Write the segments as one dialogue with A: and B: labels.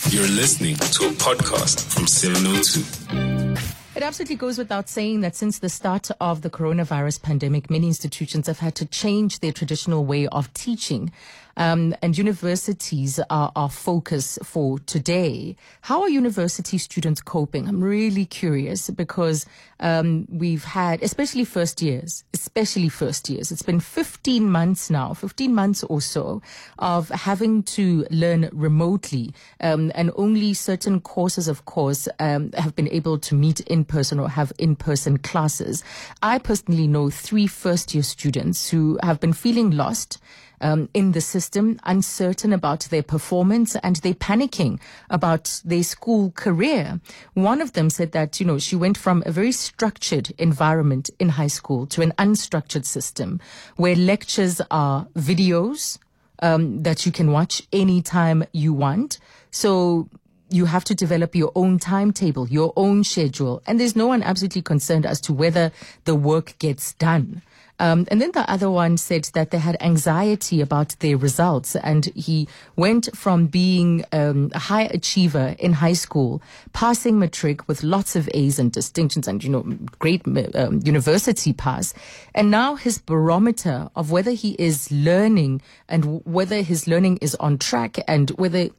A: You're listening to a podcast from 702.
B: It absolutely goes without saying that since the start of the coronavirus pandemic, many institutions have had to change their traditional way of teaching. And universities are our focus for today. How are university students coping? I'm really curious because we've had, especially first years. It's been 15 months now, 15 months or so of having to learn remotely. And only certain courses, of course, have been able to meet in person or have in-person classes. I personally know 3 first-year students who have been feeling lost in the system, uncertain about their performance, and they're panicking about their school career. One of them said that, she went from a very structured environment in high school to an unstructured system where lectures are videos that you can watch anytime you want. So you have to develop your own timetable, your own schedule, and there's no one absolutely concerned as to whether the work gets done. And then the other one said that they had anxiety about their results, and he went from being a high achiever in high school, passing matric with lots of A's and distinctions and, great university pass. And now his barometer of whether he is learning and whether his learning is on track and whether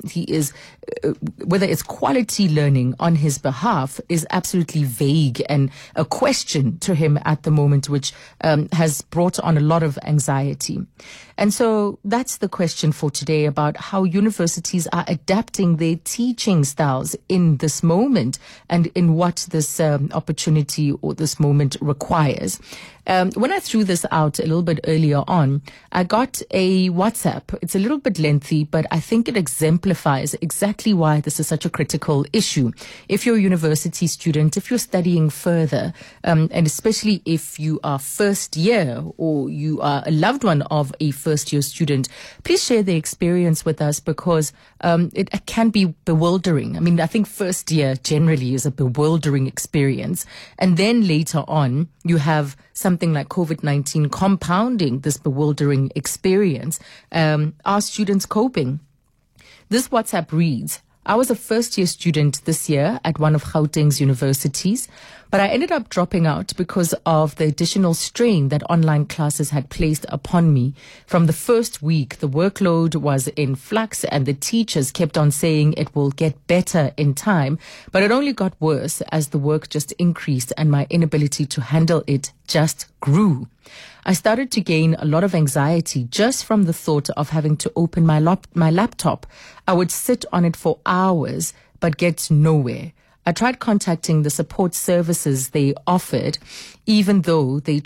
B: it's quality learning on his behalf is absolutely vague and a question to him at the moment, which has brought on a lot of anxiety. And so that's the question for today about how universities are adapting their teaching styles in this moment and in what this opportunity or this moment requires. When I threw this out a little bit earlier on, I got a WhatsApp. It's a little bit lengthy, but I think it exemplifies exactly why this is such a critical issue. If you're a university student, if you're studying further, and especially if you are first year or you are a loved one of a first year student, please share the experience with us because it can be bewildering. I mean, I think first year generally is a bewildering experience. And then later on, you have something like COVID-19 compounding this bewildering experience. Are students coping? This WhatsApp reads, I was a first-year student this year at one of Gauteng's universities, but I ended up dropping out because of the additional strain that online classes had placed upon me. From the first week, the workload was in flux and the teachers kept on saying it will get better in time, but it only got worse as the work just increased and my inability to handle it just grew. I started to gain a lot of anxiety just from the thought of having to open my laptop. I would sit on it for hours, but get nowhere. I tried contacting the support services they offered, even though they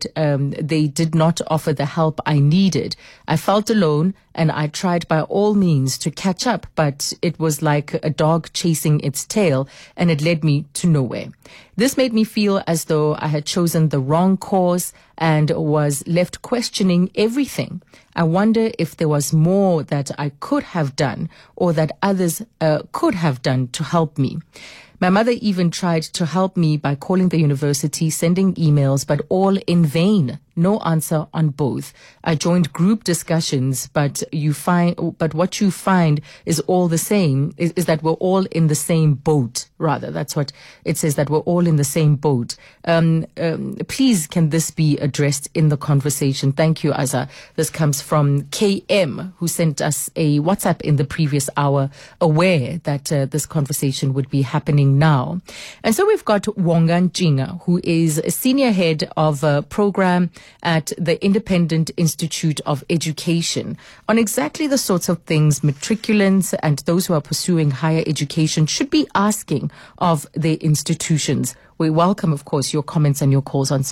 B: did not offer the help I needed. I felt alone and I tried by all means to catch up, but it was like a dog chasing its tail and it led me to nowhere. This made me feel as though I had chosen the wrong course and was left questioning everything. I wonder if there was more that I could have done or that others could have done to help me. My mother even tried to help me by calling the university, sending emails, but all in vain. No answer on both. I joined group discussions, but what you find is all the same, is that we're all in the same boat, rather. That's what it says, that we're all in the same boat. Please, can this be addressed in the conversation? Thank you, Azza. This comes from KM, who sent us a WhatsApp in the previous hour, aware that this conversation would be happening now. And so we've got Wonga Njinga, who is a senior head of a program at the Independent Institute of Education, on exactly the sorts of things matriculants and those who are pursuing higher education should be asking of their institutions. We welcome, of course, your comments and your calls on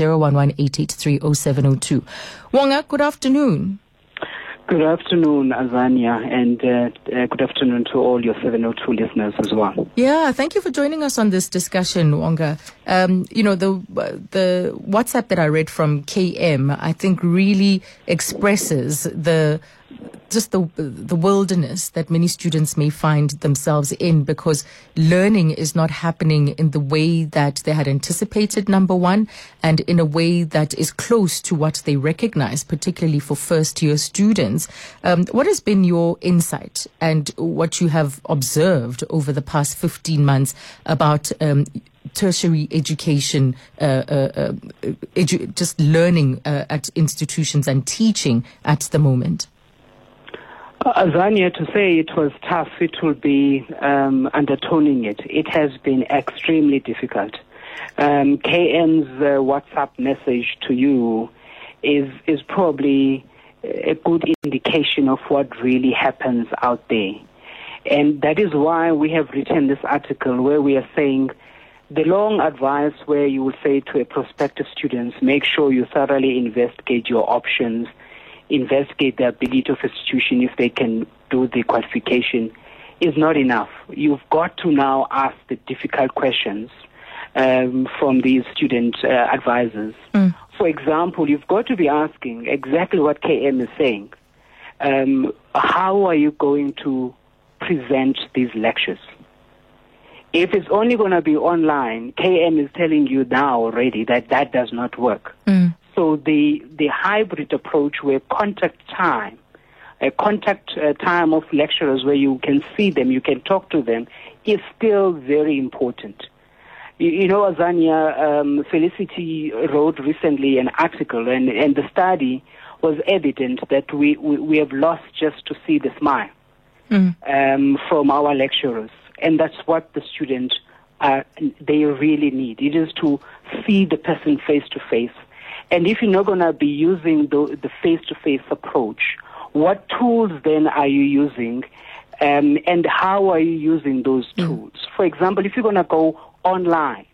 B: 011-883-0702. Wonga, good afternoon.
C: Good afternoon, Azania, and good afternoon to all your 702 listeners as well.
B: Yeah, thank you for joining us on this discussion, Wonga. The WhatsApp that I read from KM, I think really expresses the just the wilderness that many students may find themselves in, because learning is not happening in the way that they had anticipated, number one, and in a way that is close to what they recognize, particularly for first-year students. What has been your insight and what you have observed over the past 15 months about tertiary education, just learning at institutions and teaching at the moment?
C: Azania, to say it was tough, it will be undertoning it. It has been extremely difficult. KM's WhatsApp message to you is probably a good indication of what really happens out there. And that is why we have written this article where we are saying the long advice where you will say to a prospective students, make sure you thoroughly investigate your options, investigate the ability of institution if they can do the qualification, is not enough. You've got to now ask the difficult questions from these student advisors. For example, you've got to be asking exactly what KM is saying. How are you going to present these lectures? If it's only going to be online, KM is telling you now already that that does not work. So the hybrid approach where contact time of lecturers where you can see them, you can talk to them, is still very important. You know, Azania, Felicity wrote recently an article, and the study was evident that we have lost just to see the smile from our lecturers. And that's what the students, they really need. It is to see the person face to face. And if you're not going to be using the face-to-face approach, what tools then are you using, and how are you using those tools? For example, if you're going to go online,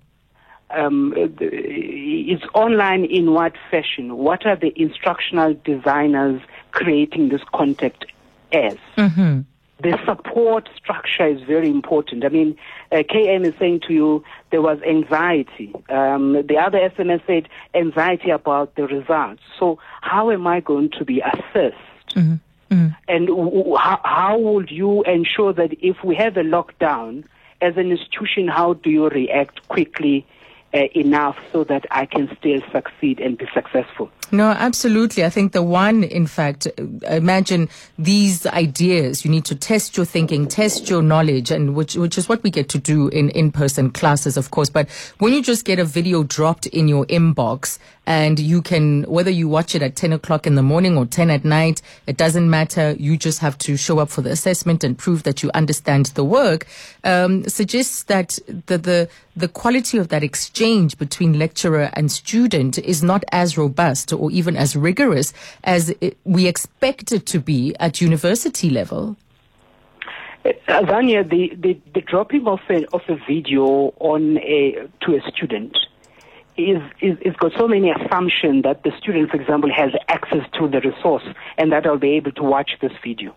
C: it's online in what fashion? What are the instructional designers creating this content as? The support structure is very important. I mean, KM is saying to you there was anxiety. The other SMS said anxiety about the results. So how am I going to be assessed? And how would you ensure that if we have a lockdown, as an institution, how do you react quickly enough so that I can still succeed and be successful?
B: No, absolutely. I think the one, in fact, imagine these ideas. You need to test your thinking, test your knowledge, and which is what we get to do in in-person classes, of course. But when you just get a video dropped in your inbox, and you can, whether you watch it at 10 o'clock in the morning or 10 at night, it doesn't matter. You just have to show up for the assessment and prove that you understand the work, suggests that the quality of that exchange between lecturer and student is not as robust or even as rigorous as we expect it to be at university level.
C: Azania, the dropping of a video to a student is got so many assumptions that the student, for example, has access to the resource and that I'll be able to watch this video.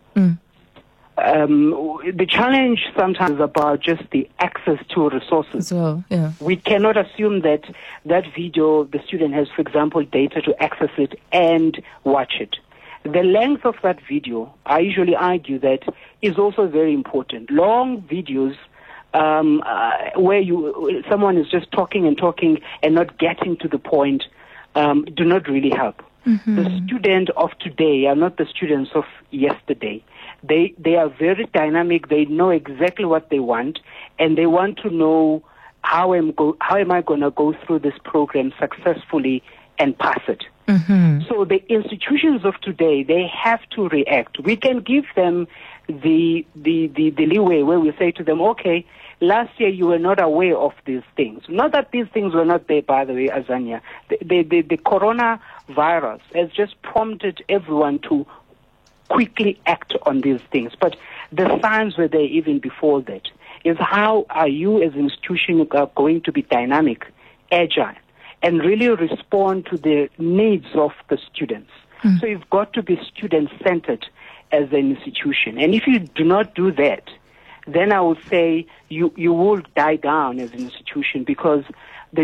C: The challenge sometimes is about just the access to resources.
B: Well, yeah.
C: We cannot assume that video, the student has, for example, data to access it and watch it. The length of that video, I usually argue that, is also very important. Long videos where someone is just talking and not getting to the point do not really help. The student of today are not the students of yesterday. They are very dynamic. They know exactly what they want, and they want to know how am I going to go through this program successfully and pass it. So the institutions of today, they have to react. We can give them the leeway where we say to them, okay, last year you were not aware of these things. Not that these things were not there, by the way, Azania. The coronavirus has just prompted everyone to quickly act on these things. But the signs were there even before that. Is how are you as an institution going to be dynamic, agile, and really respond to the needs of the students? So you've got to be student-centered as an institution. And if you do not do that, then I would say you will die down as an institution, because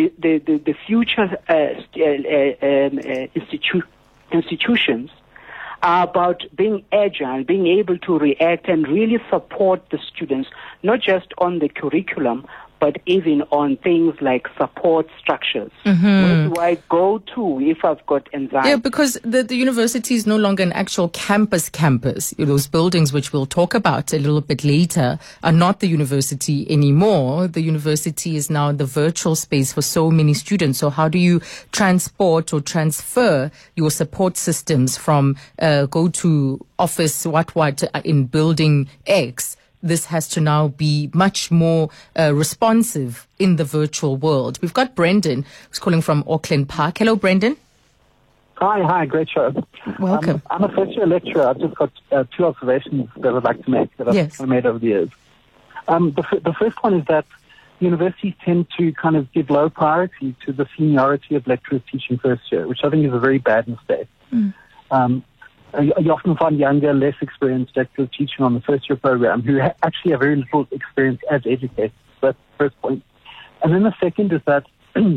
C: the future institutions are about being agile, being able to react and really support the students, not just on the curriculum, but even on things like support structures. Where do I go to if I've got anxiety?
B: Yeah, because the university is no longer an actual campus. Those buildings, which we'll talk about a little bit later, are not the university anymore. The university is now the virtual space for so many students. So how do you transport or transfer your support systems from go to office what in building X? This has to now be much more responsive in the virtual world. We've got Brendan, who's calling from Auckland Park. Hello, Brendan.
D: Hi, great show.
B: Welcome.
D: I'm a first-year lecturer. I've just got two observations that I'd like to make that I've made over the years. The first one is that universities tend to kind of give low priority to the seniority of lecturers teaching first year, which I think is a very bad mistake. You often find younger, less experienced lecturers teaching on the first-year program who actually have very little experience as educators. That's the first point. And then the second is that,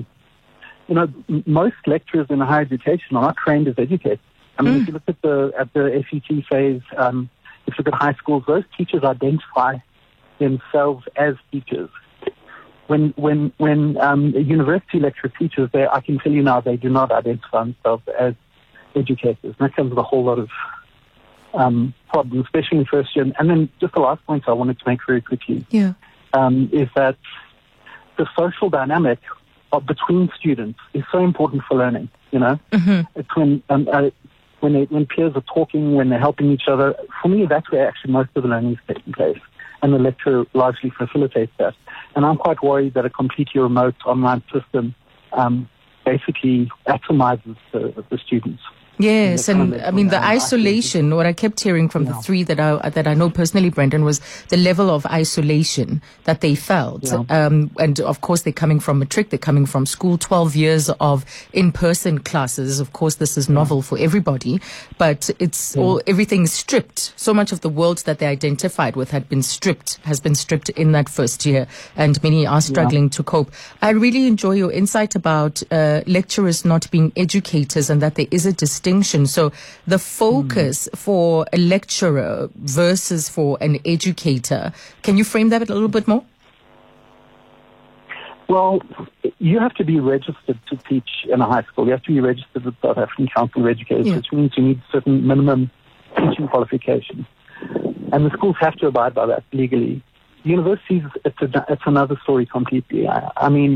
D: most lecturers in higher education are not trained as educators. I mean, if you look at the FET phase, if you look at high schools, those teachers identify themselves as teachers. When a university lecturer teaches, I can tell you now, they do not identify themselves as educators. And that comes with a whole lot of problems, especially in first year. And then just the last point I wanted to make very quickly is that the social dynamic between students is so important for learning. It's when peers are talking, when they're helping each other. For me, that's where actually most of the learning is taking place, and the lecture largely facilitates that. And I'm quite worried that a completely remote online system basically atomizes the students.
B: Yes, and I mean the isolation. What I kept hearing from the three that I know personally, Brendan, was the level of isolation that they felt. And of course, they're coming from matric, they're coming from school, 12 years of in-person classes. Of course, this is novel for everybody, but it's everything's stripped. So much of the world that they identified with has been stripped in that first year, and many are struggling to cope. I really enjoy your insight about lecturers not being educators, and that there is a distinction. So the focus for a lecturer versus for an educator, can you frame that a little bit more?
D: Well, you have to be registered to teach in a high school. You have to be registered with South African Council of Educators, which means you need certain minimum teaching qualifications. And the schools have to abide by that legally. Universities, it's another story completely. I mean,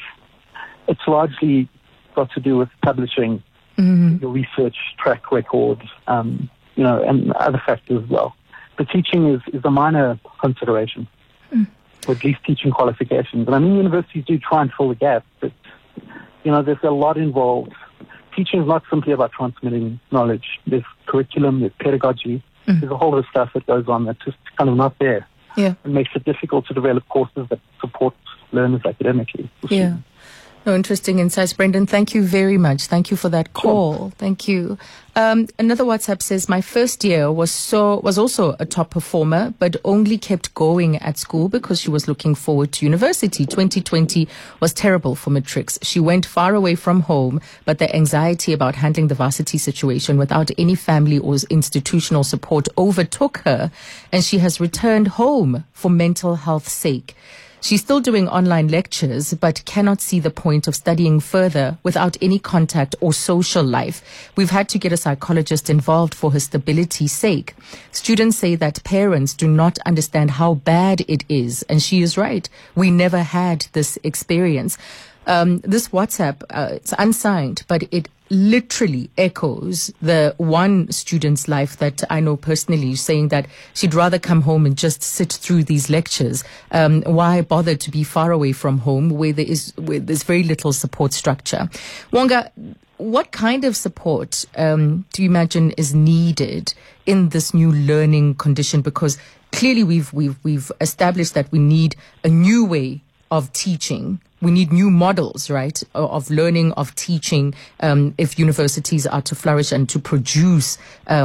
D: it's largely got to do with publishing your research track record, and other factors as well. The teaching is a minor consideration, or at least teaching qualifications. And I mean, universities do try and fill the gap, but, there's a lot involved. Teaching is not simply about transmitting knowledge. There's curriculum, there's pedagogy, there's a whole lot of stuff that goes on that's just kind of not there. Yeah. It makes it difficult to develop courses that support learners academically.
B: Yeah. No, interesting insights, Brendan. Thank you very much. Thank you for that call. Sure. Thank you. Another WhatsApp says, my first year was also a top performer, but only kept going at school because she was looking forward to university. 2020 was terrible for matrics. She went far away from home, but the anxiety about handling the varsity situation without any family or institutional support overtook her, and she has returned home for mental health's sake. She's still doing online lectures, but cannot see the point of studying further without any contact or social life. We've had to get a psychologist involved for her stability's sake. Students say that parents do not understand how bad it is, and she is right. We never had this experience. This WhatsApp, it's unsigned, but it literally echoes the one student's life that I know personally, saying that she'd rather come home and just sit through these lectures. Why bother to be far away from home where there's very little support structure? Wonga, what kind of support do you imagine is needed in this new learning condition? Because clearly we've established that we need a new way of teaching. We need new models, right, of learning, of teaching, if universities are to flourish and to produce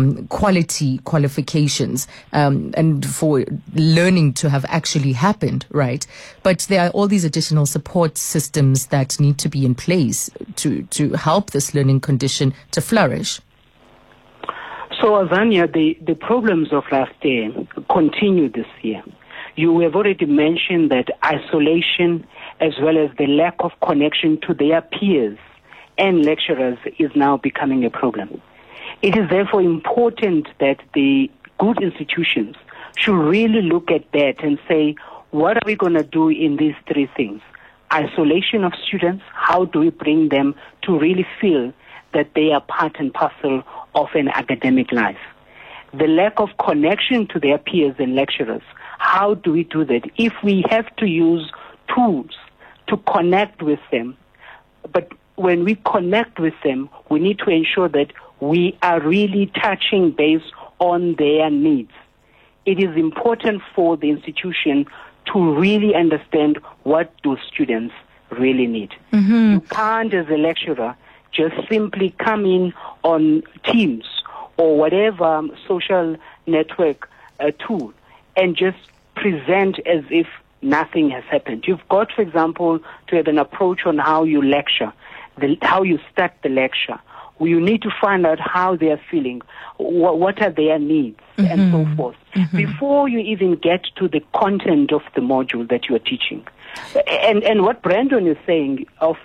B: quality qualifications, and for learning to have actually happened, right? But there are all these additional support systems that need to be in place to help this learning condition to flourish.
C: So, Azania, the problems of last year continue this year. You have already mentioned that isolation as well as the lack of connection to their peers and lecturers is now becoming a problem. It is therefore important that the good institutions should really look at that and say, what are we going to do in these three things? Isolation of students, how do we bring them to really feel that they are part and parcel of an academic life? The lack of connection to their peers and lecturers, how do we do that? If we have to use tools to connect with them, but when we connect with them, we need to ensure that we are really touching base on their needs. It is important for the institution to really understand what do students really need. Mm-hmm. You can't, as a lecturer, just simply come in on Teams or whatever social network tool and just present as if nothing has happened. You've got, for example, to have an approach on how you lecture, how you start the lecture. You need to find out how they are feeling, what are their needs, and so forth, before you even get to the content of the module that you are teaching. And what Brandon is saying,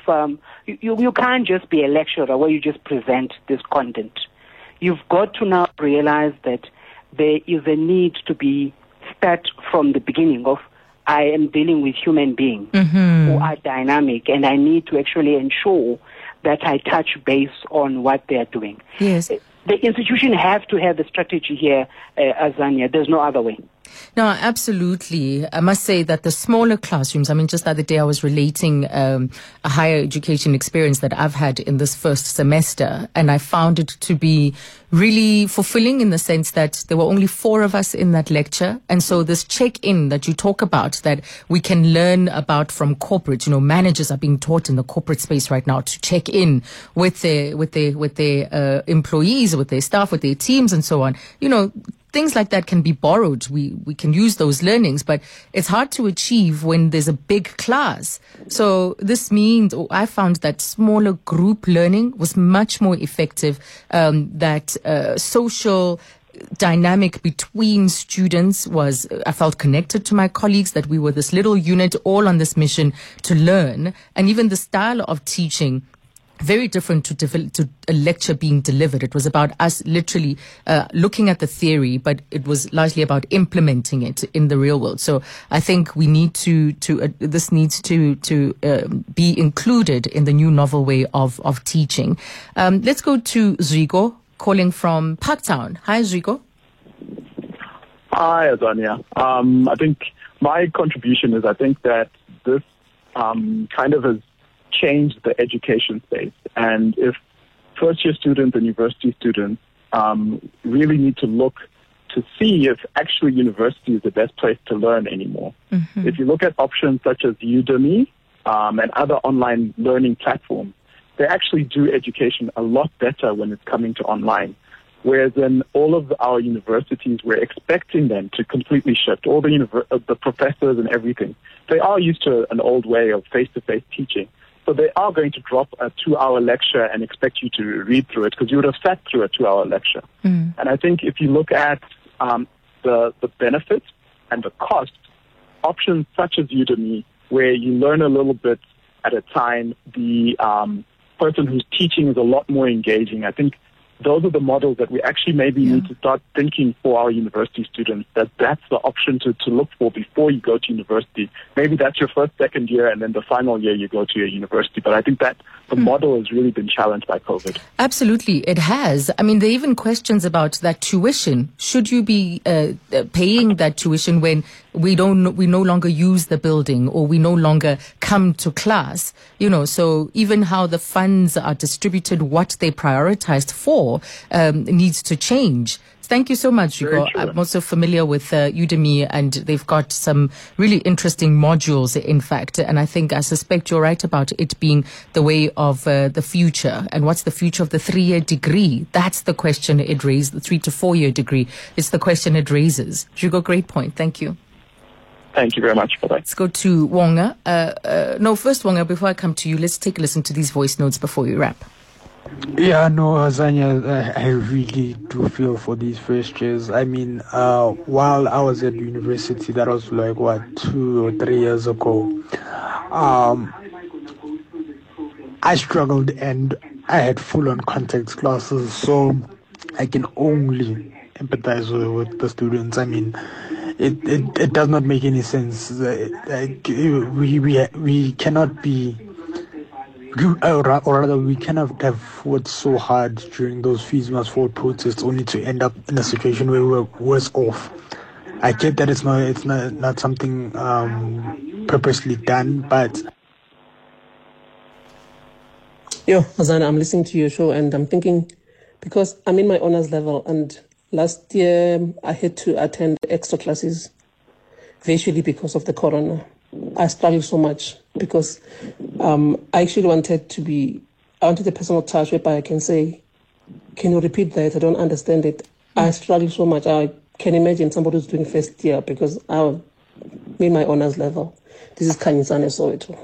C: you can't just be a lecturer where you just present this content. You've got to now realize that there is a need to start from the beginning of, I am dealing with human beings who are dynamic, and I need to actually ensure that I touch base on what they are doing.
B: Yes.
C: The institution has to have the strategy here, Azania. There's no other way.
B: No, absolutely. I must say that the smaller classrooms, just the other day I was relating a higher education experience that I've had in this first semester, and I found it to be really fulfilling in the sense that there were only 4 of us in that lecture. And so this check-in that you talk about that we can learn about from corporate, managers are being taught in the corporate space right now to check in with their employees, with their staff, with their teams and so on. Things like that can be borrowed. We can use those learnings, but it's hard to achieve when there's a big class. So this means, I found that smaller group learning was much more effective, that social dynamic between students I felt connected to my colleagues, that we were this little unit all on this mission to learn. And even the style of teaching, very different to a lecture being delivered. It was about us literally looking at the theory, but it was largely about implementing it in the real world. So I think we need this needs to be included in the new novel way of teaching. Let's go to Zrigo, calling from Parktown. Hi, Zrigo.
E: Hi, Azania. I think my contribution is, I think that this kind of has changed the education space. And if first-year students and university students really need to look to see if actually university is the best place to learn anymore. Mm-hmm. If you look at options such as Udemy and other online learning platforms, they actually do education a lot better when it's coming to online. Whereas in all of our universities, we're expecting them to completely shift. All the professors and everything, they are used to an old way of face-to-face teaching. So they are going to drop a 2-hour lecture and expect you to read through it because you would have sat through a 2-hour lecture. Mm. And I think if you look at the benefits and the cost, options such as Udemy, where you learn a little bit at a time, the person who's teaching is a lot more engaging. I think those are the models that we actually maybe need to start thinking for our university students, that's the option to look for before you go to university. Maybe that's your first, second year, and then the final year you go to your university. But I think that the model has really been challenged by COVID.
B: Absolutely, it has. There are even questions about that tuition. Should you be paying that tuition when we no longer use the building or we no longer come to class? So even how the funds are distributed, what they prioritized for, needs to change. Thank you so much, Rico. I'm also familiar with Udemy, and they've got some really interesting modules, in fact. And I suspect you're right about it being the way of the future. And what's the future of the 3-year degree? That's the question it raises. The 3 to 4 year degree. It's the question it raises. Rico, great point. Thank you.
E: Thank you very much. Bye-bye.
B: Let's go to Wonga. First, Wonga, before I come to you, let's take a listen to these voice notes before we wrap.
F: Yeah, no, Azania, I really do feel for these first years. I mean, while I was at university, that was like, 2 or 3 years ago, I struggled and I had full-on contact classes, so I can only empathize with the students. I mean, it does not make any sense. Like, we cannot be, or rather, we cannot have worked so hard during those Fees Must Fall protests only to end up in a situation where we're worse off. I get that it's not something purposely done, but
G: Azana, I'm listening to your show and I'm thinking, because I'm in my honors level and last year I had to attend extra classes virtually because of the corona. I struggled so much because I actually wanted a personal touch whereby I can say, can you repeat that? I don't understand it. I struggled so much. I can imagine somebody who's doing first year because I'm in my honors level. This is Kanyisane Soweto.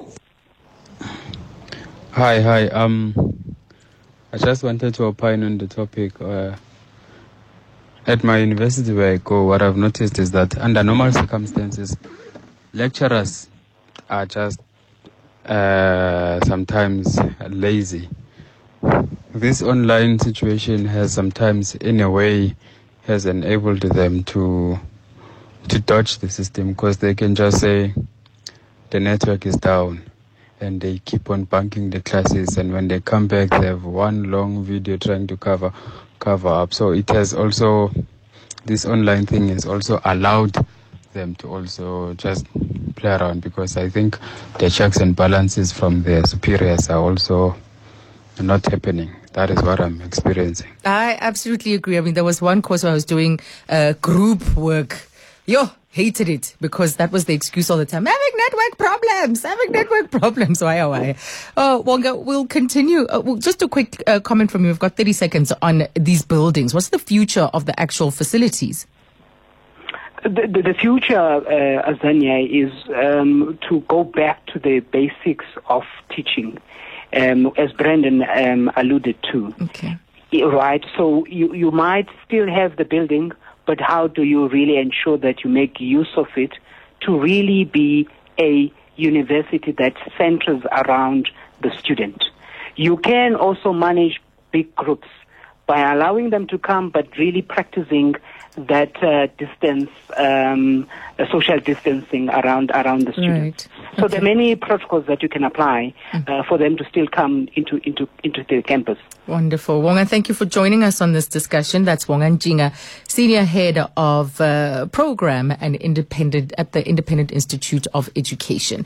H: Hi. I just wanted to opine on the topic. At my university where I go, what I've noticed is that under normal circumstances, lecturers are just sometimes lazy. This online situation has sometimes, in a way, has enabled them to dodge the system because they can just say the network is down and they keep on bunking the classes, and when they come back they have one long video trying to cover up. So it has also, this online thing has also allowed them to also just play around, because I think the checks and balances from their superiors are also not happening. That is what I'm experiencing. I
B: absolutely agree. I mean, there was one course where I was doing group work. Hated it because that was the excuse all the time. Having network problems. Why? Wonga, we'll continue. Just a quick comment from you. We've got 30 seconds on these buildings. What's the future of the actual facilities?
C: The future, Azania, is to go back to the basics of teaching, as Brandon alluded to.
B: Okay.
C: Right. So you might still have the building, but how do you really ensure that you make use of it to really be a university that centers around the student? You can also manage big groups by allowing them to come, but really practicing that social distancing around the students.
B: Right.
C: So there are many protocols that you can apply for them to still come into the campus.
B: Wonderful. Wonga, thank you for joining us on this discussion. That's Wonga Njinga, Senior Head of Program and Independent at the Independent Institute of Education.